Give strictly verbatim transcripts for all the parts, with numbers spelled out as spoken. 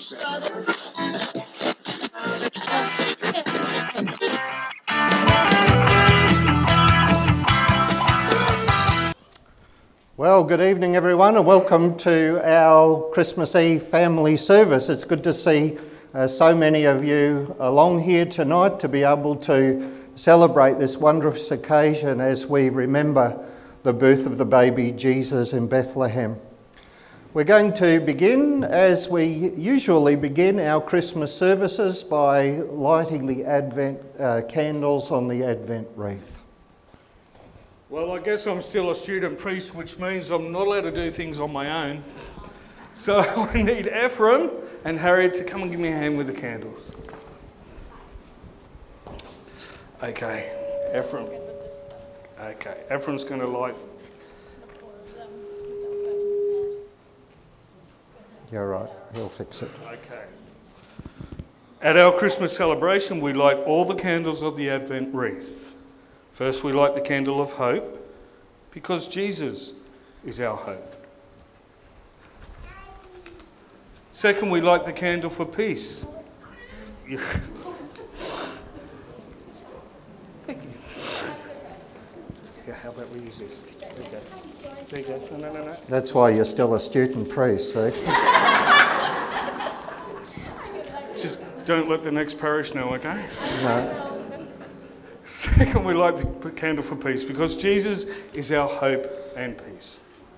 Well, good evening everyone, and welcome to our Christmas Eve family service. It's good to see uh, so many of you along here tonight to be able to celebrate this wondrous occasion as we remember the birth of the baby Jesus in Bethlehem. We're going to begin, as we usually begin our Christmas services, by lighting the Advent uh, candles on the Advent wreath. Well, I guess I'm still a student priest, which means I'm not allowed to do things on my own. So I need Ephraim and Harriet to come and give me a hand with the candles. Okay, Ephraim. Okay, Ephraim's going to light. You're right, he'll fix it. Okay. At our Christmas celebration, we light all the candles of the Advent wreath. First, we light the candle of hope, because Jesus is our hope. Second, we light the candle for peace. Thank you. Yeah, how about we use this? There you go. There you go. No, no, no, no. That's why you're still a student priest, see? Just don't let the next parish know, okay? No. Second, we light the candle for peace, because Jesus is our hope and peace.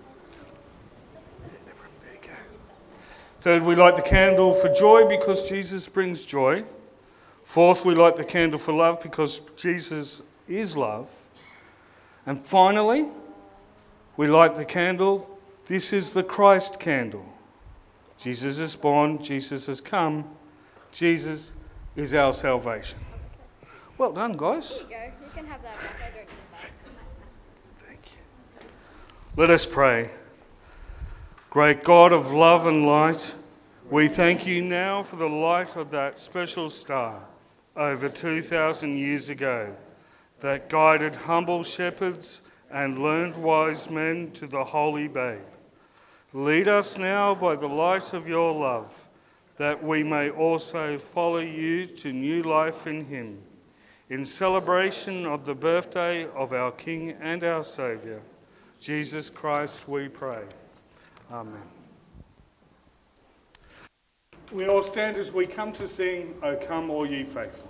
There you go. Third, we light the candle for joy, because Jesus brings joy. Fourth, we light the candle for love, because Jesus is love. And finally, we light the candle. This is the Christ candle. Jesus is born, Jesus has come, Jesus is our salvation. Well done, guys. There you go. You can have that back. I don't need that. Thank you. Let us pray. Great God of love and light, we thank you now for the light of that special star over two thousand years ago that guided humble shepherds and learned wise men to the holy babe. Lead us now by the light of your love, that we may also follow you to new life in him. In celebration of the birthday of our King and our Saviour, Jesus Christ, we pray. Amen. We all stand as we come to sing, O Come All Ye Faithful.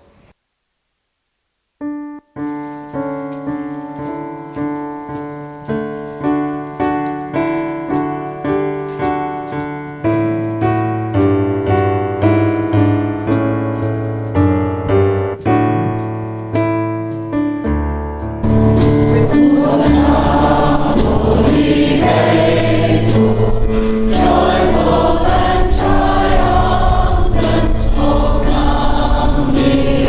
Joyful and triumphant, O come ye.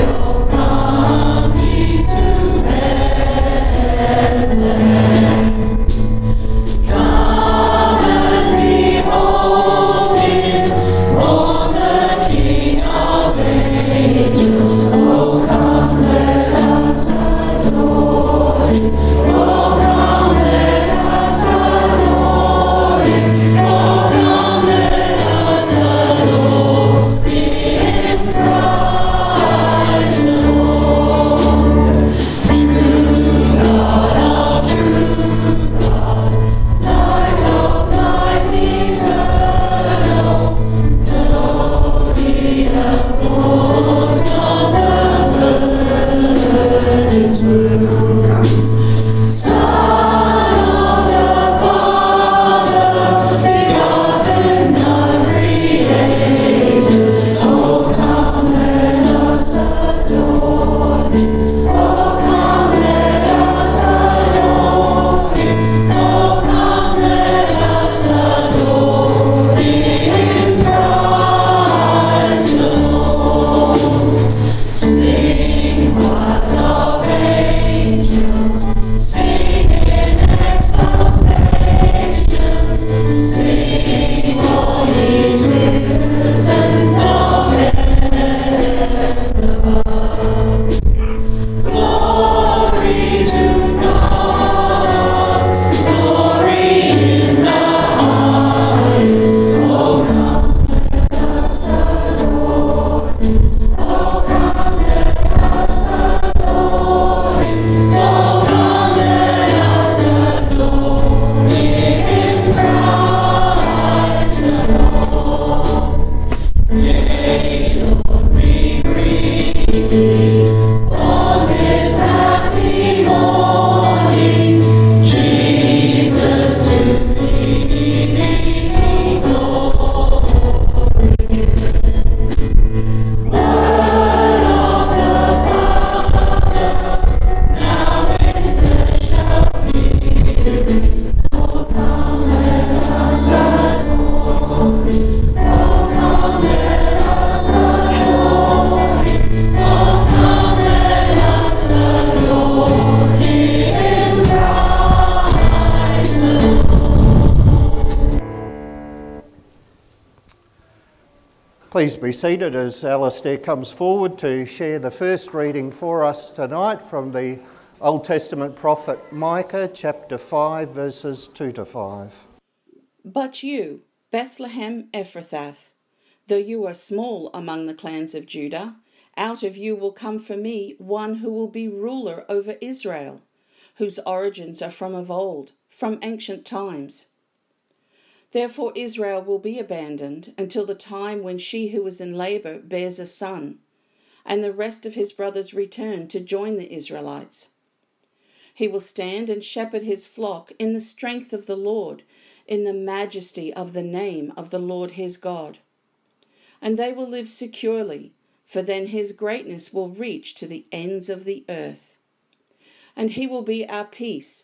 Please be seated as Alistair comes forward to share the first reading for us tonight from the Old Testament prophet Micah, chapter five, verses two to five. But you, Bethlehem Ephrathah, though you are small among the clans of Judah, out of you will come for me one who will be ruler over Israel, whose origins are from of old, from ancient times. Therefore Israel will be abandoned until the time when she who is in labour bears a son, and the rest of his brothers return to join the Israelites. He will stand and shepherd his flock in the strength of the Lord, in the majesty of the name of the Lord his God. And they will live securely, for then his greatness will reach to the ends of the earth. And he will be our peace.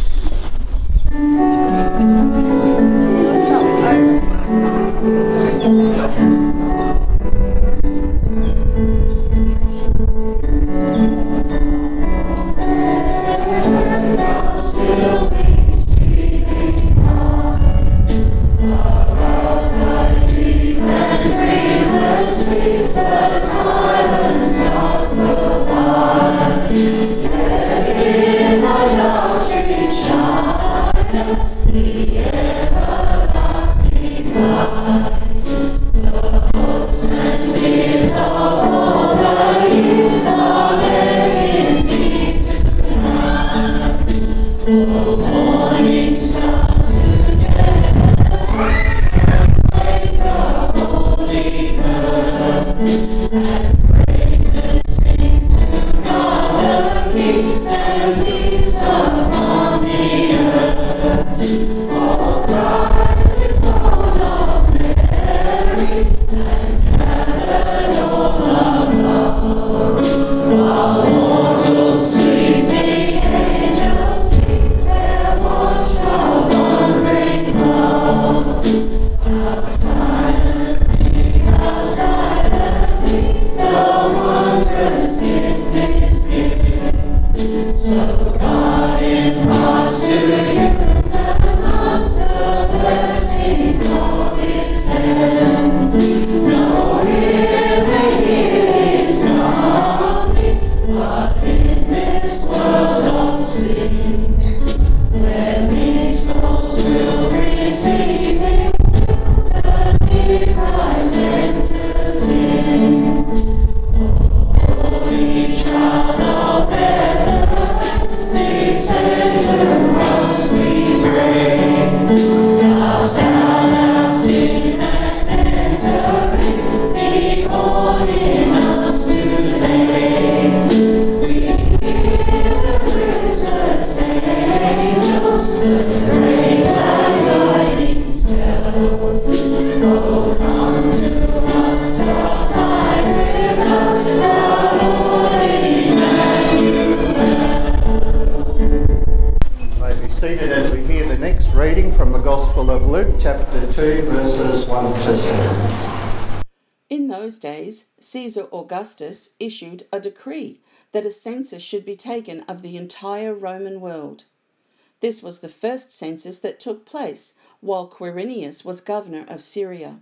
Caesar Augustus issued a decree that a census should be taken of the entire Roman world. This was the first census that took place while Quirinius was governor of Syria,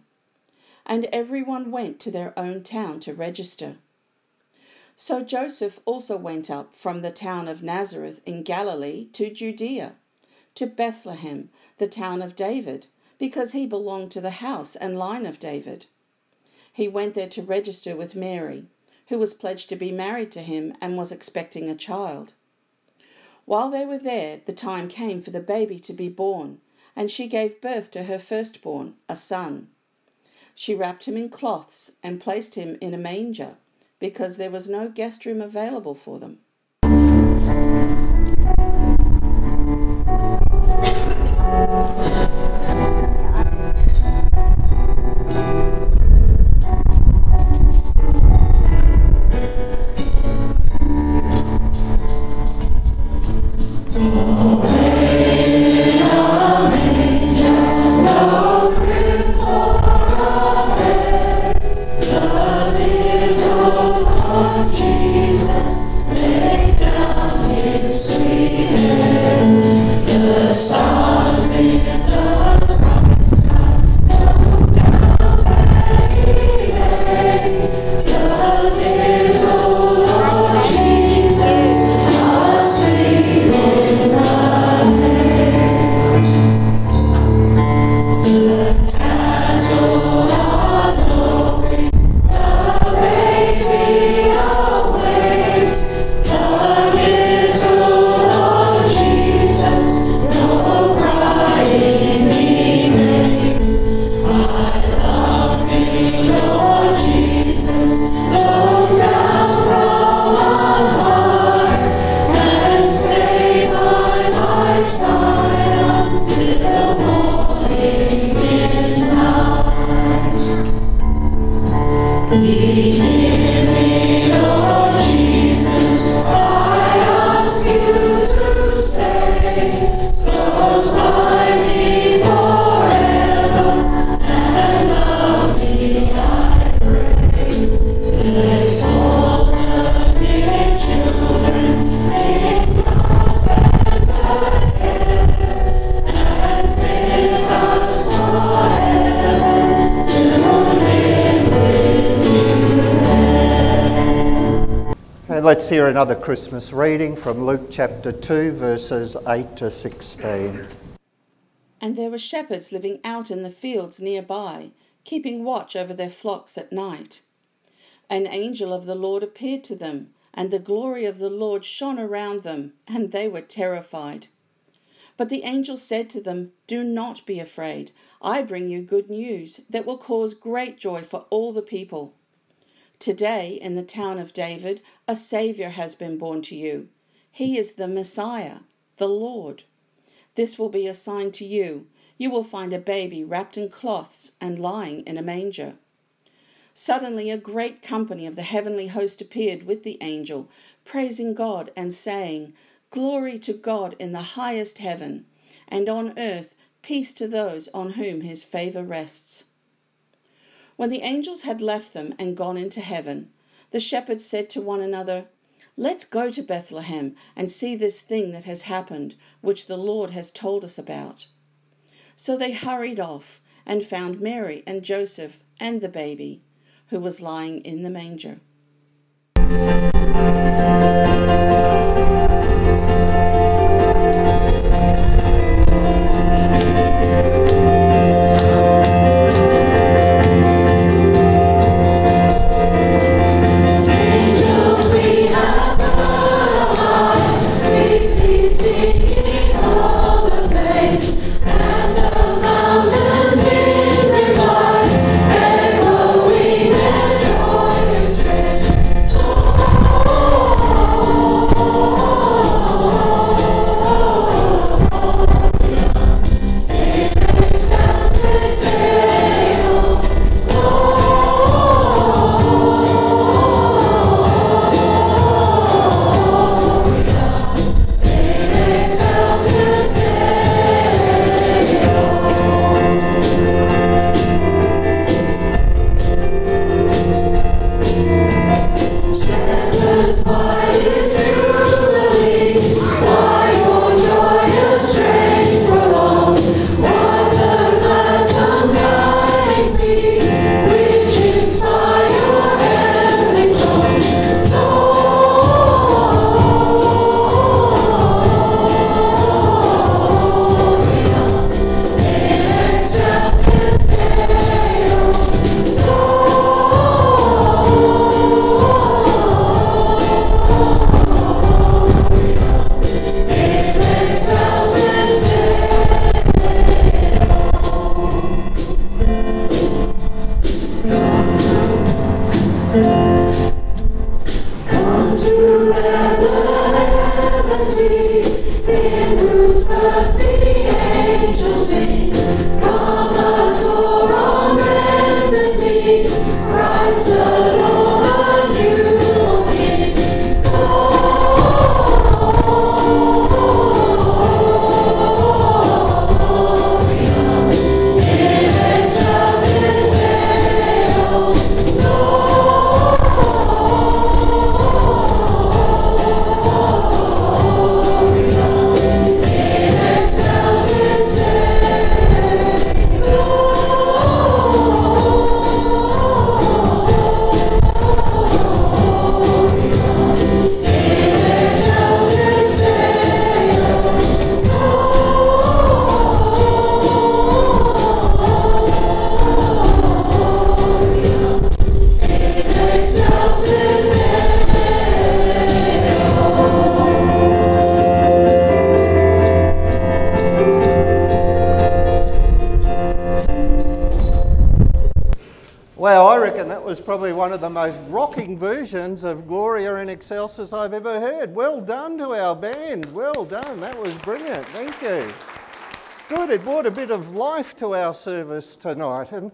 and everyone went to their own town to register. So Joseph also went up from the town of Nazareth in Galilee to Judea, to Bethlehem, the town of David, because he belonged to the house and line of David. He went there to register with Mary, who was pledged to be married to him and was expecting a child. While they were there, the time came for the baby to be born, and she gave birth to her firstborn, a son. She wrapped him in cloths and placed him in a manger, because there was no guest room available for them. The stars Let's hear another Christmas reading from Luke chapter two, verses eight to sixteen. And there were shepherds living out in the fields nearby, keeping watch over their flocks at night. An angel of the Lord appeared to them, and the glory of the Lord shone around them, and they were terrified. But the angel said to them, "Do not be afraid. I bring you good news that will cause great joy for all the people. Today, in the town of David, a Saviour has been born to you. He is the Messiah, the Lord. This will be a sign to you. You will find a baby wrapped in cloths and lying in a manger." Suddenly a great company of the heavenly host appeared with the angel, praising God and saying, "Glory to God in the highest heaven, and on earth peace to those on whom his favour rests." When the angels had left them and gone into heaven, the shepherds said to one another, "Let's go to Bethlehem and see this thing that has happened, which the Lord has told us about." So they hurried off and found Mary and Joseph and the baby, who was lying in the manger. Well, I reckon that was probably one of the most rocking versions of Gloria in Excelsis I've ever heard. Well done to our band. Well done. That was brilliant. Thank you. Good. It brought a bit of life to our service tonight. And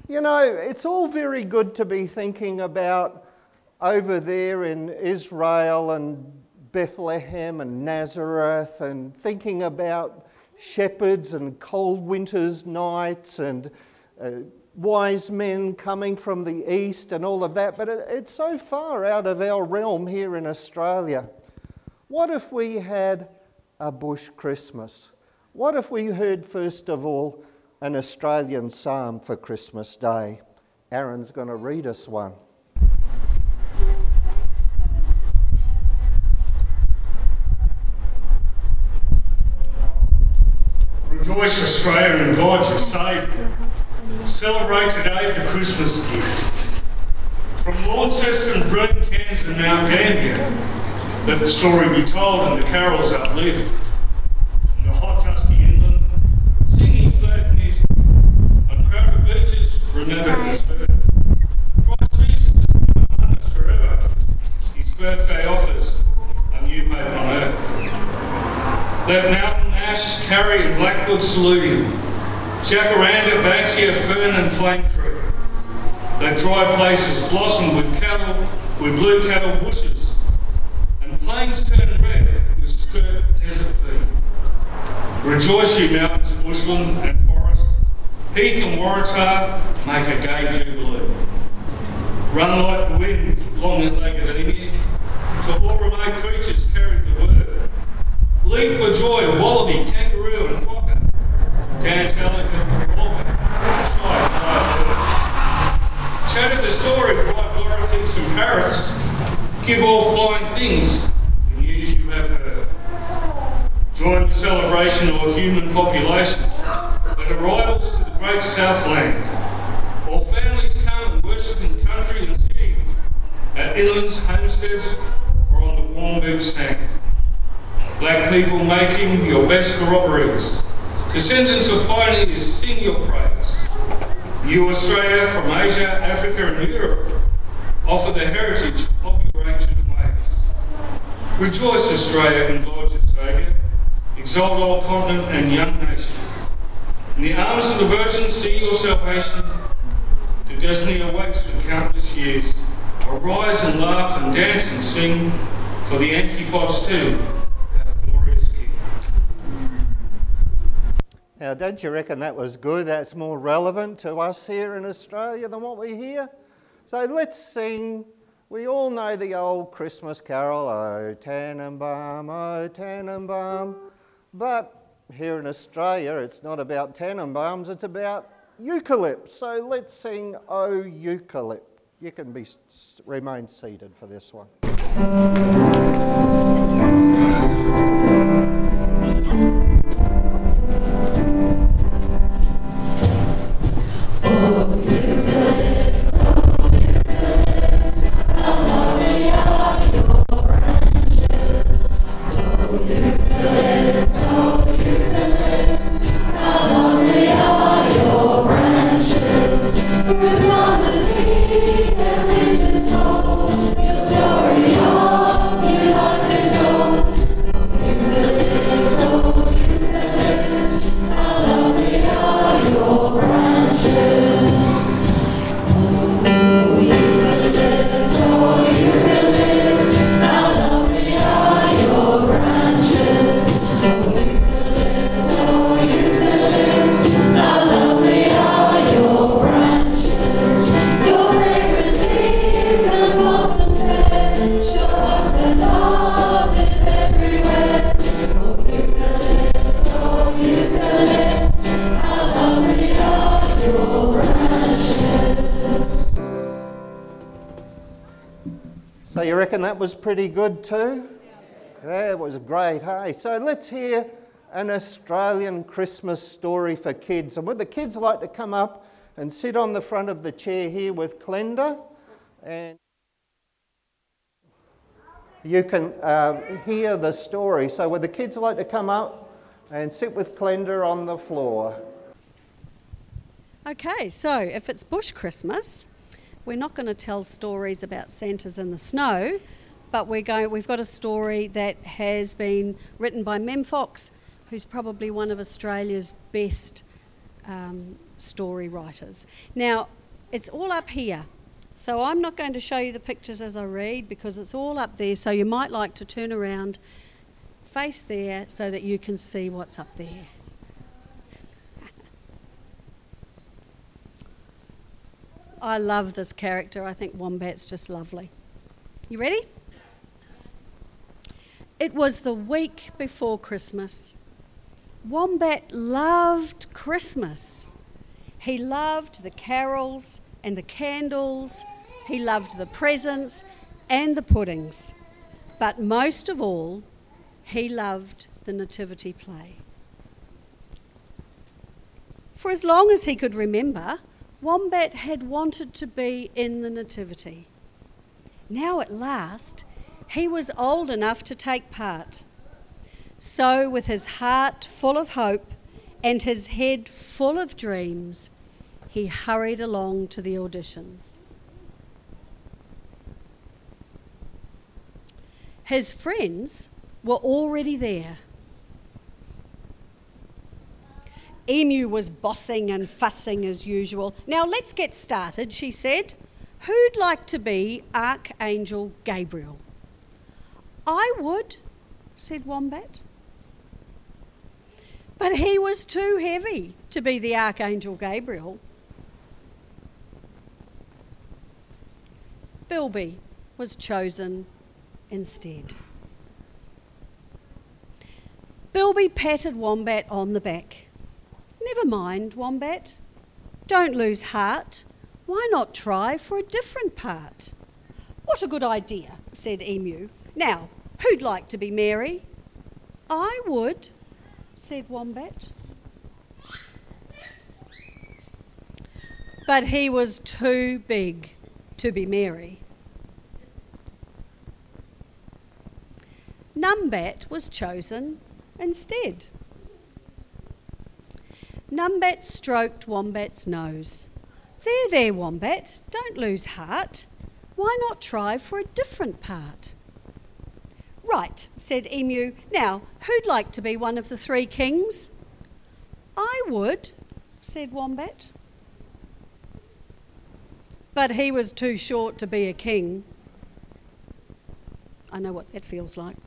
You know, it's all very good to be thinking about over there in Israel and Bethlehem and Nazareth, and thinking about shepherds and cold winter's nights and uh, wise men coming from the east and all of that, but it, it's so far out of our realm here in Australia. What if we had a bush Christmas? What if we heard, first of all, an Australian psalm for Christmas Day? Aaron's going to read us one. Rejoice, Australia, in God your Saviour. Celebrate today the Christmas gift. From Launceston, Brent, Cairns and Mount Gambier, let the story be told and the carols uplift. In the hot, dusty inland, sing his glad music. On crowded beaches, remember his birth. Christ Jesus has come among us forever. His birthday offers a new hope on earth. Let Mountain Ash, Carry and Blackwood salute him. Jacaranda, Banksia, Fern and Flame Tree. Let dry places blossom with cattle, with blue cattle bushes, and plains turn red with skirt desert feed. Rejoice, you mountains, bushland and forest. Heath and Waratah make a gay jubilee. Run like the wind, long-legged emu, till all remote creatures carry the word. Leap for joy, wallaby, kangaroo and quokka. Dance elegant, walker, shy, chatter the story, bright lorikeets and parrots. Give all flying things the news you have heard. Join the celebration of a human population that arrivals to the great Southland. All families come and worship in country and city, at inlands, homesteads, or on the warm beach sand. Black people making your best corroborees. Descendants of pioneers sing your praise. New Australia from Asia, Africa and Europe offer the heritage of your ancient ways. Rejoice, Australia, in God your Saviour. Exalt old continent and young nation. In the arms of the Virgin see your salvation. The destiny awaits for countless years. Arise and laugh and dance and sing, for the antipodes too. Now, don't you reckon that was good? That's more relevant to us here in Australia than what we hear? So let's sing. We all know the old Christmas carol, O Tannenbaum, O Tannenbaum. But here in Australia, it's not about Tannenbaums, it's about eucalypt. So let's sing O Eucalypt. You can be remain seated for this one. So you reckon that was pretty good too? Yeah, it was great, hey? So let's hear an Australian Christmas story for kids. And would the kids like to come up and sit on the front of the chair here with Glenda? And you can uh, hear the story. So would the kids like to come up and sit with Glenda on the floor? Okay, so if it's Bush Christmas, we're not going to tell stories about Santas in the snow, but we're going, we've got a story that has been written by Mem Fox, who's probably one of Australia's best um, story writers. Now, it's all up here. So I'm not going to show you the pictures as I read because it's all up there. So you might like to turn around, face there, so that you can see what's up there. I love this character. I think Wombat's just lovely. You ready? It was the week before Christmas. Wombat loved Christmas. He loved the carols and the candles. He loved the presents and the puddings. But most of all, he loved the nativity play. For as long as he could remember, Wombat had wanted to be in the nativity. Now at last, he was old enough to take part. So with his heart full of hope and his head full of dreams, he hurried along to the auditions. His friends were already there. Emu was bossing and fussing as usual. Now let's get started, she said. Who'd like to be Archangel Gabriel? I would, said Wombat. But he was too heavy to be the Archangel Gabriel. Bilby was chosen instead. Bilby patted Wombat on the back. Never mind, Wombat. Don't lose heart. Why not try for a different part? What a good idea, said Emu. Now, who'd like to be Mary? I would, said Wombat. But he was too big to be Mary. Numbat was chosen instead. Numbat stroked Wombat's nose. There, there, Wombat, don't lose heart. Why not try for a different part? Right, said Emu. Now, who'd like to be one of the three kings? I would, said Wombat. But he was too short to be a king. I know what that feels like.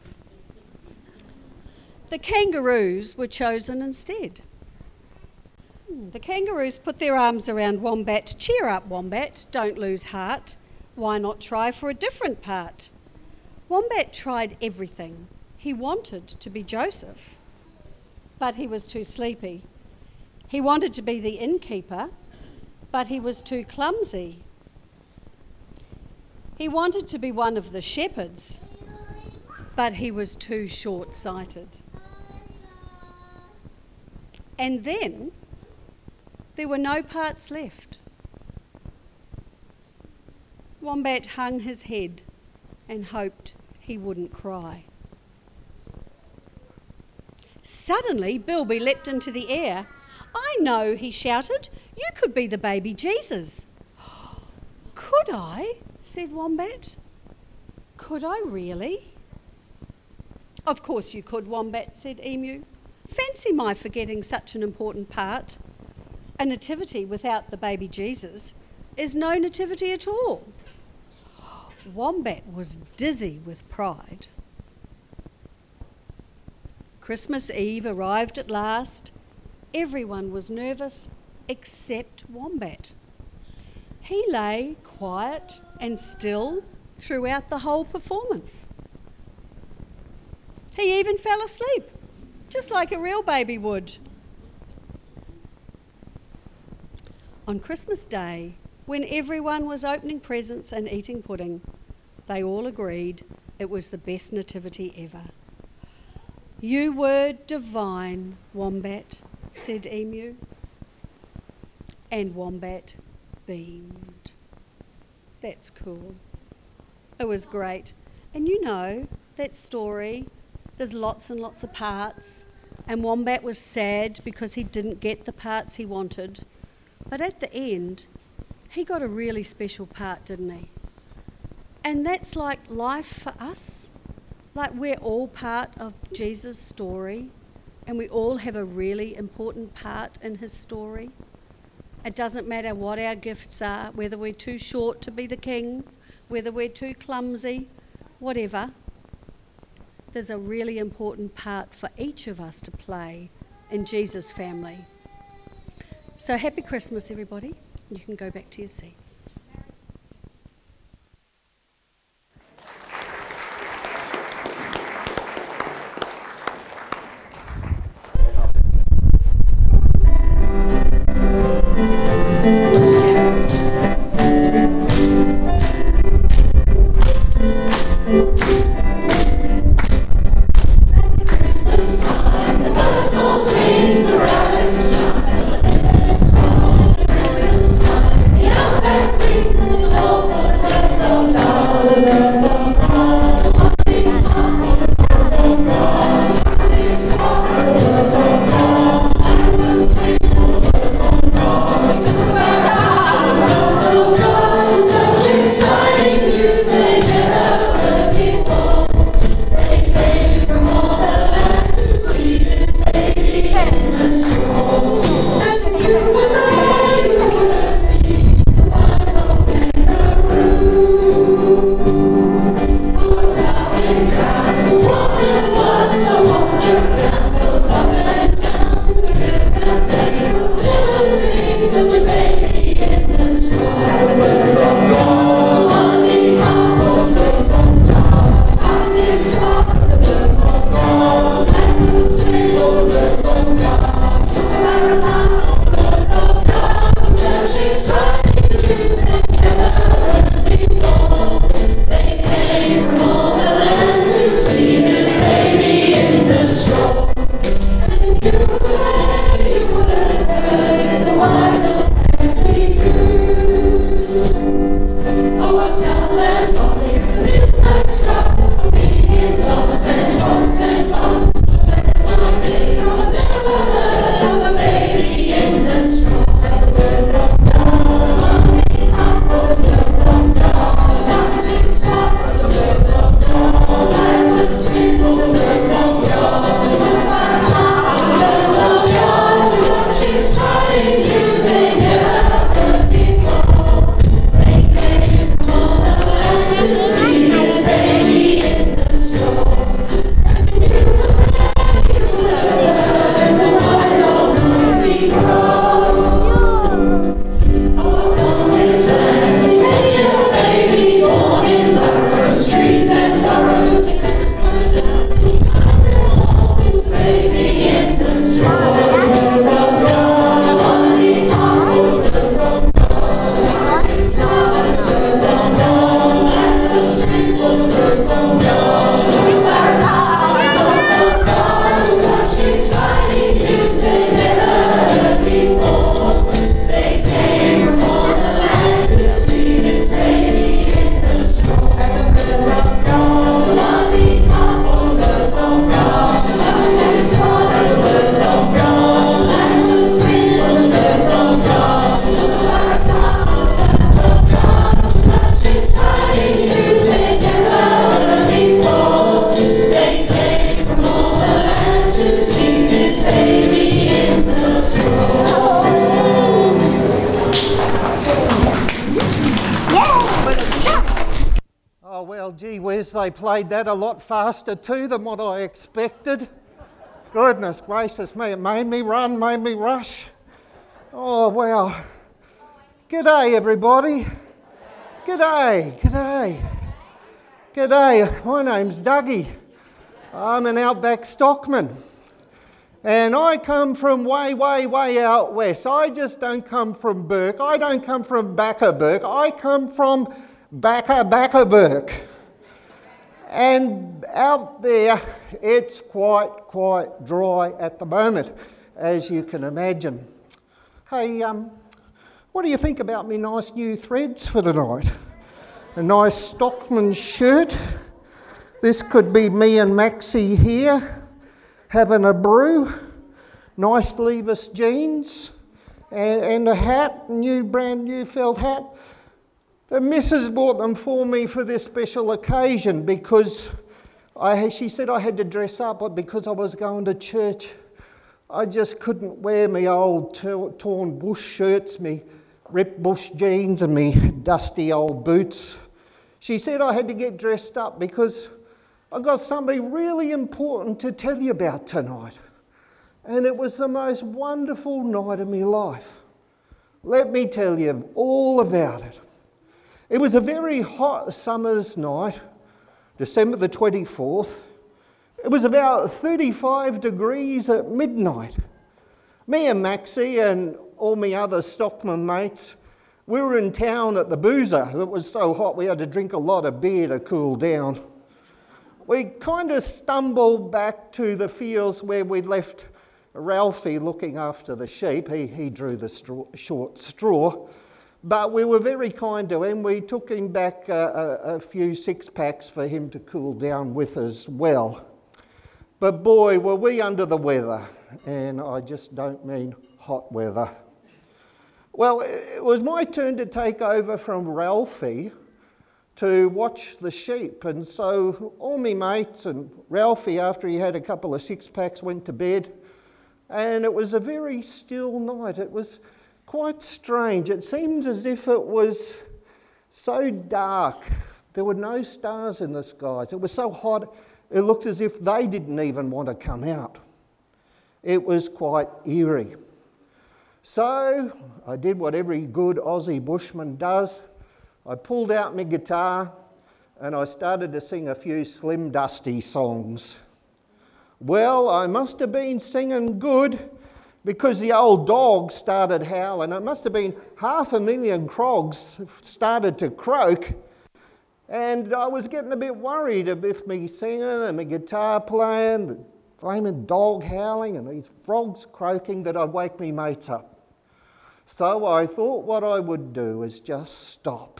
The kangaroos were chosen instead. The kangaroos put their arms around Wombat. Cheer up, Wombat, don't lose heart. Why not try for a different part? Wombat tried everything. He wanted to be Joseph, but he was too sleepy. He wanted to be the innkeeper, but he was too clumsy. He wanted to be one of the shepherds, but he was too short-sighted. And then there were no parts left. Wombat hung his head and hoped he wouldn't cry. Suddenly, Bilby leapt into the air. I know, he shouted. You could be the baby Jesus. Could I? Said Wombat. Could I really? Of course you could, Wombat, said Emu. Fancy my forgetting such an important part. A nativity without the baby Jesus is no nativity at all. Wombat was dizzy with pride. Christmas Eve arrived at last. Everyone was nervous except Wombat. He lay quiet and still throughout the whole performance. He even fell asleep, just like a real baby would. On Christmas Day, when everyone was opening presents and eating pudding, they all agreed it was the best nativity ever. You were divine, Wombat, said Emu. And Wombat beamed. That's cool. It was great. And you know, that story, there's lots and lots of parts, and Wombat was sad because he didn't get the parts he wanted. But at the end, he got a really special part, didn't he? And that's like life for us. Like we're all part of Jesus' story, and we all have a really important part in his story. It doesn't matter what our gifts are, whether we're too short to be the king, whether we're too clumsy, whatever. There's a really important part for each of us to play in Jesus' family. So happy Christmas, everybody. You can go back to your seats. They played that a lot faster too than what I expected. Goodness gracious me, it made me run, made me rush. Oh, wow. G'day, everybody. G'day, g'day. G'day, my name's Dougie. I'm an outback stockman. And I come from way, way, way out west. I just don't come from Burke. I don't come from Backer Burke. I come from Backer, Backer Burke. And out there, it's quite, quite dry at the moment, as you can imagine. Hey, um, what do you think about me nice new threads for tonight? A nice stockman shirt. This could be me and Maxie here, having a brew. Nice Levis jeans, and, and a hat, new brand new felt hat. The missus bought them for me for this special occasion because I, she said I had to dress up because I was going to church I just couldn't wear me old torn bush shirts, me ripped bush jeans and me dusty old boots. She said I had to get dressed up because I got something really important to tell you about tonight. And it was the most wonderful night of my life. Let me tell you all about it. It was a very hot summer's night, December the twenty-fourth. It was about thirty-five degrees at midnight. Me and Maxie and all my other stockman mates, we were in town at the Boozer. It was so hot we had to drink a lot of beer to cool down. We kind of stumbled back to the fields where we'd left Ralphie looking after the sheep. He, he drew the straw, short straw. But we were very kind to him. We took him back a, a, a few six-packs for him to cool down with as well. But boy, were we under the weather. And I just don't mean hot weather. Well, it was my turn to take over from Ralphie to watch the sheep. And so all my mates and Ralphie, after he had a couple of six-packs, went to bed. And it was a very still night. It was quite strange. It seemed as if it was so dark. There were no stars in the skies. It was so hot, it looked as if they didn't even want to come out. It was quite eerie. So I did what every good Aussie bushman does. I pulled out my guitar and I started to sing a few Slim Dusty songs. Well, I must have been singing good because the old dog started howling. It must have been half a million crogs started to croak. And I was getting a bit worried with me singing and my guitar playing, the flaming dog howling and these frogs croaking that I'd wake me mates up. So I thought what I would do is just stop.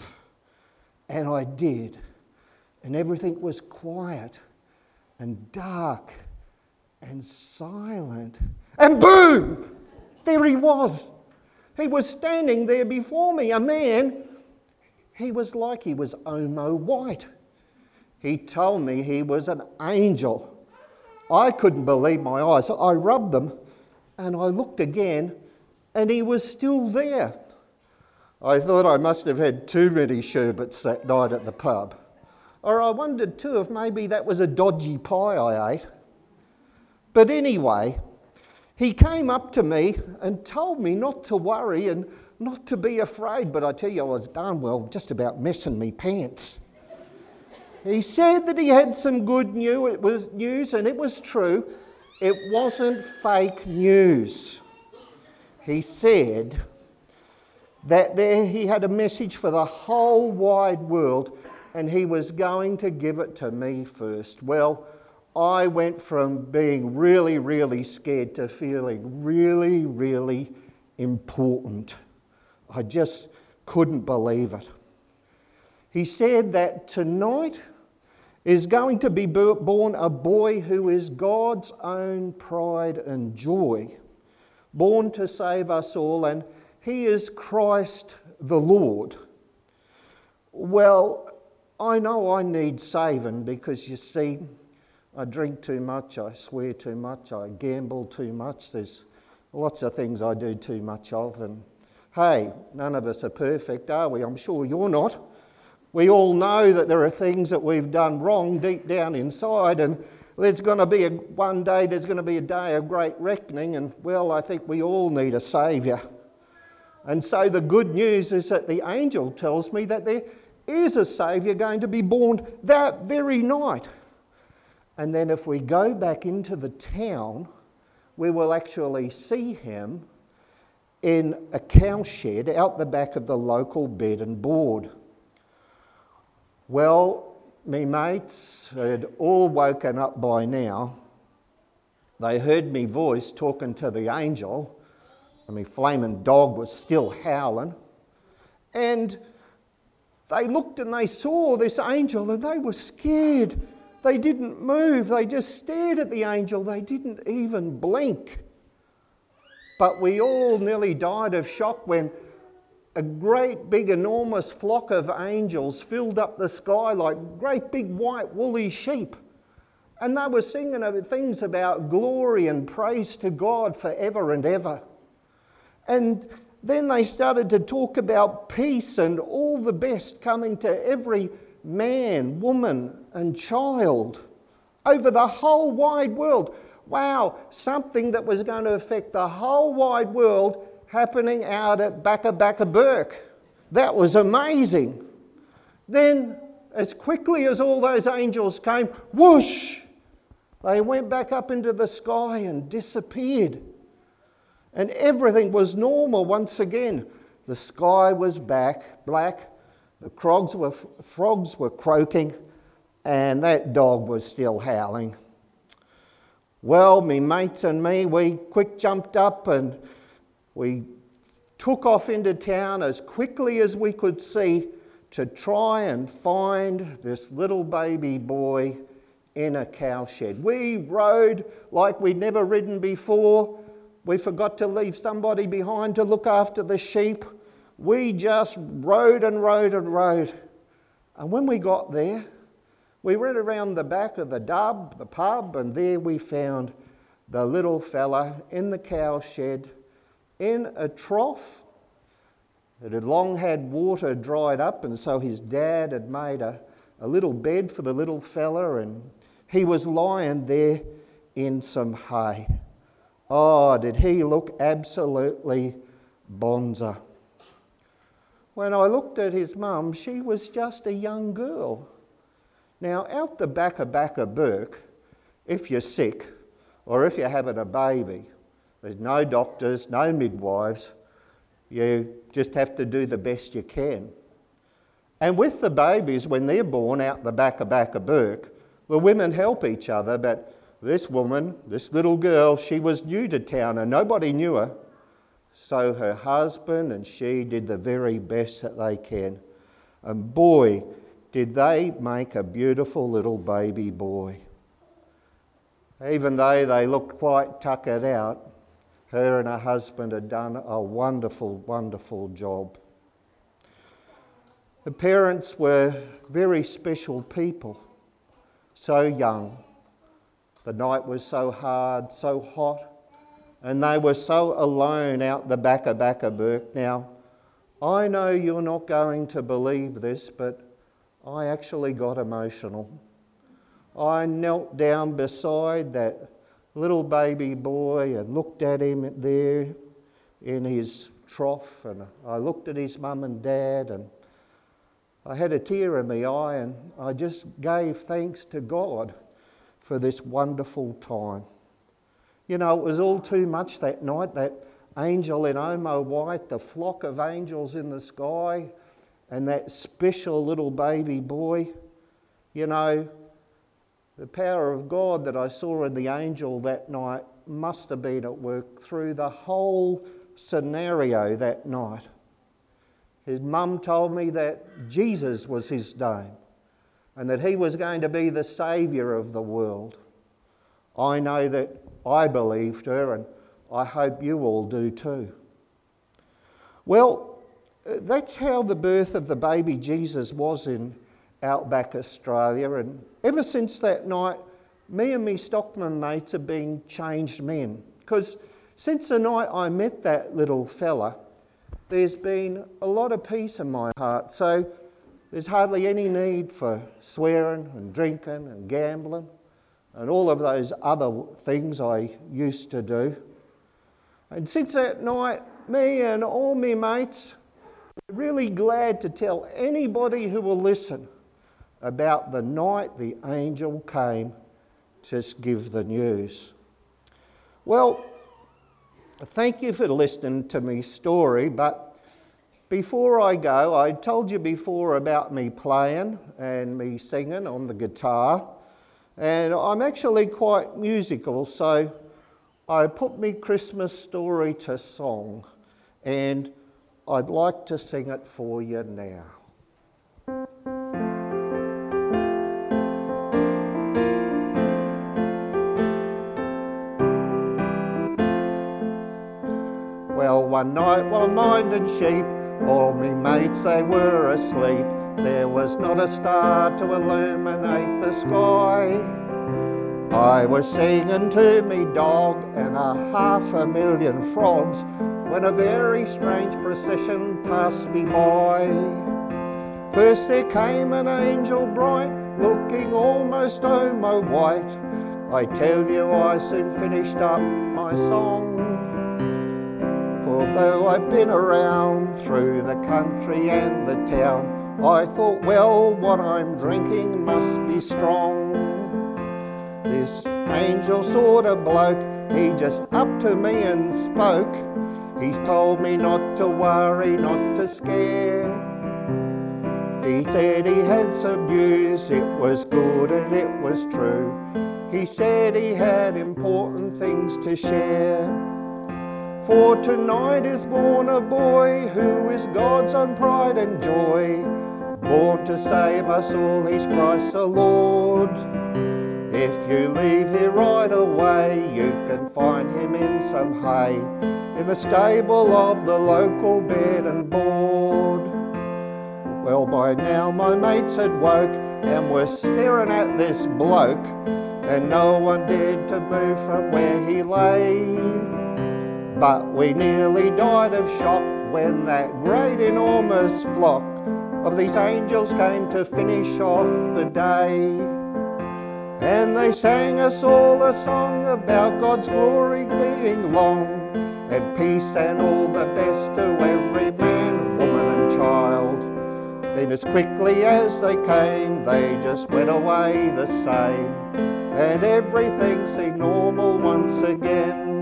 And I did. And everything was quiet and dark and silent. And boom! There he was. He was standing there before me, a man. He was like he was Omo White. He told me he was an angel. I couldn't believe my eyes. I rubbed them and I looked again and he was still there. I thought I must have had too many sherbets that night at the pub. Or I wondered too if maybe that was a dodgy pie I ate. But anyway, he came up to me and told me not to worry and not to be afraid. But I tell you, I was darn well just about messing me pants. He said that he had some good news, it was news, and it was true. It wasn't fake news. He said that there he had a message for the whole wide world and he was going to give it to me first. Well, I went from being really, really scared to feeling really, really important. I just couldn't believe it. He said that tonight is going to be born a boy who is God's own pride and joy, born to save us all, and he is Christ the Lord. Well, I know I need saving because, you see, I drink too much, I swear too much, I gamble too much. There's lots of things I do too much of. And hey, none of us are perfect, are we? I'm sure you're not. We all know that there are things that we've done wrong deep down inside, and there's going to be a, one day, there's going to be a day of great reckoning, and well, I think we all need a saviour. And so the good news is that the angel tells me that there is a saviour going to be born that very night. And then if we go back into the town, we will actually see him in a cowshed out the back of the local bed and board. Well, me mates had all woken up by now. They heard me voice talking to the angel, and me flaming dog was still howling. And they looked and they saw this angel and they were scared. They didn't move. They just stared at the angel. They didn't even blink. But we all nearly died of shock when a great big enormous flock of angels filled up the sky like great big white woolly sheep. And they were singing of things about glory and praise to God forever and ever. And then they started to talk about peace and all the best coming to every man, woman and child over the whole wide world. Wow, something that was going to affect the whole wide world happening out at Baka Baka Burke. That was amazing. Then, as quickly as all those angels came, whoosh, they went back up into the sky and disappeared. And everything was normal once again. The sky was back, black, the frogs were, frogs were croaking, and that dog was still howling. Well, me mates and me, we quick jumped up and we took off into town as quickly as we could see to try and find this little baby boy in a cowshed. We rode like we'd never ridden before. We forgot to leave somebody behind to look after the sheep. We just rode and rode and rode. And when we got there, we went around the back of the dub, the pub, and there we found the little fella in the cowshed in a trough. It had long had water dried up, and so his dad had made a, a little bed for the little fella, and he was lying there in some hay. Oh, did he look absolutely bonza. When I looked at his mum, she was just a young girl. Now, out the back of Baka Burke, if you're sick or if you're having a baby, there's no doctors, no midwives. You just have to do the best you can. And with the babies, when they're born out the back of Baka Burke, the women help each other, but this woman, this little girl, she was new to town and nobody knew her. So her husband and she did the very best that they can. And boy, did they make a beautiful little baby boy. Even though they looked quite tuckered out, her and her husband had done a wonderful, wonderful job. The parents were very special people, so young. The night was so hard, so hot, and they were so alone out the back of Baka Burke. Now, I know you're not going to believe this, but I actually got emotional. I knelt down beside that little baby boy and looked at him there in his trough, and I looked at his mum and dad, and I had a tear in my eye, and I just gave thanks to God for this wonderful time. You know, it was all too much that night, that angel in Omo white, the flock of angels in the sky, and that special little baby boy. You know, the power of God that I saw in the angel that night must have been at work through the whole scenario that night. His mum told me that Jesus was his name and that he was going to be the saviour of the world. I know that I believed her, and I hope you all do too. Well, that's how the birth of the baby Jesus was in Outback Australia, and ever since that night, me and me Stockman mates have been changed men. Because since the night I met that little fella, there's been a lot of peace in my heart. So there's hardly any need for swearing and drinking and gambling and all of those other things I used to do. And since that night, me and all me mates are really glad to tell anybody who will listen about the night the angel came to give the news. Well, thank you for listening to me story, but before I go, I told you before about me playing and me singing on the guitar, and I'm actually quite musical, so I put me Christmas story to song, and I'd like to sing it for you now. Well, one night while minding sheep, all me mates they were asleep. There was not a star to illuminate the sky. I was singing to me dog and a half a million frogs when a very strange procession passed me by. First there came an angel bright, looking almost Omo white. I tell you I soon finished up my song. For though I've been around through the country and the town, I thought, well, what I'm drinking must be strong. This angel sort of bloke, he just up to me and spoke. He's told me not to worry, not to scare. He said he had some news, it was good and it was true. He said he had important things to share. For tonight is born a boy who is God's own pride and joy. Born to save us all, he's Christ the Lord. If you leave here right away, you can find him in some hay, in the stable of the local bed and board. Well, by now my mates had woke and were staring at this bloke, and no one dared to move from where he lay. But we nearly died of shock when that great enormous flock of these angels came to finish off the day. And they sang us all a song about God's glory being long, and peace and all the best to every man, woman and child. Then as quickly as they came, they just went away the same, and everything seemed normal once again.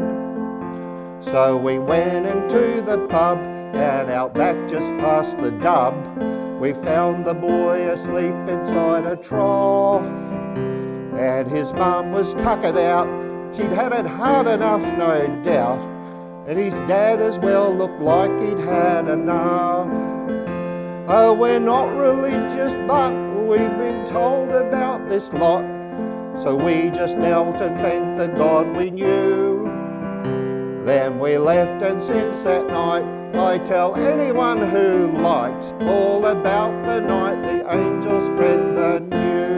So we went into the pub, and out back just past the dub, we found the boy asleep inside a trough. And his mum was tuckered out, she'd had it hard enough no doubt, and his dad as well looked like he'd had enough. Oh, we're not religious, but we've been told about this lot, so we just knelt and thanked the God we knew. Then we left, and since that night I tell anyone who likes all about the night the angels spread the news.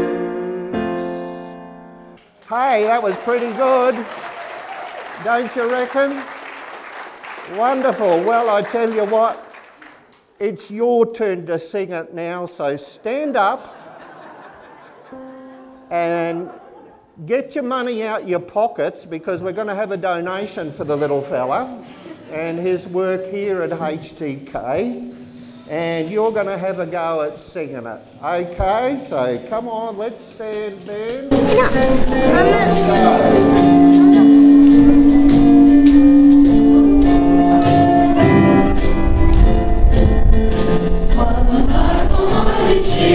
Hey, that was pretty good, don't you reckon? Wonderful. Well, I tell you what, it's your turn to sing it now, so stand up and get your money out your pockets, because we're going to have a donation for the little fella and his work here at H T K, and you're going to have a go at singing it. Okay, so come on, let's stand then. Wonderful,